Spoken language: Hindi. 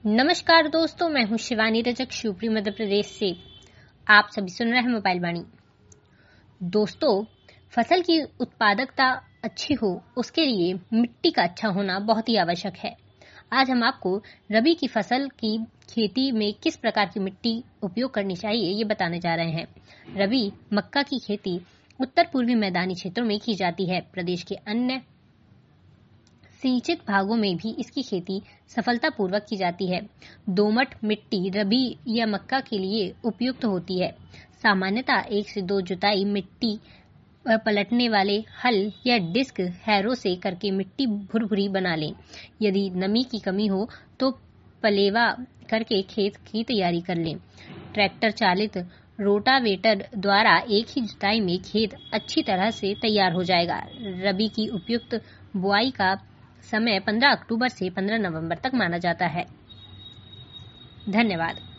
नमस्कार दोस्तों, मैं हूं शिवानी रजक शिवपुरी मध्य प्रदेश से। आप सभी सुन रहे हैं मोबाइल वाणी। दोस्तों, फसल की उत्पादकता अच्छी हो उसके लिए मिट्टी का अच्छा होना बहुत ही आवश्यक है। आज हम आपको रबी की फसल की खेती में किस प्रकार की मिट्टी उपयोग करनी चाहिए ये बताने जा रहे हैं। रबी मक्का की खेती उत्तर पूर्वी मैदानी क्षेत्रों में की जाती है। प्रदेश के अन्य सिंचित भागों में भी इसकी खेती सफलतापूर्वक की जाती है। दोमट मिट्टी रबी या मक्का के लिए उपयुक्त होती है। सामान्यतः 1 से 2 जुताई मिट्टी पलटने वाले हल या डिस्क हैरो से करके मिट्टी भुरभुरी बना लें। यदि नमी की कमी हो तो पलेवा करके खेत की तैयारी कर लें। ट्रैक्टर चालित रोटावेटर द्वारा एक ही जुताई में खेत अच्छी तरह से तैयार हो जाएगा। रबी की उपयुक्त बुआई का समय 15 अक्टूबर से 15 नवंबर तक माना जाता है। धन्यवाद।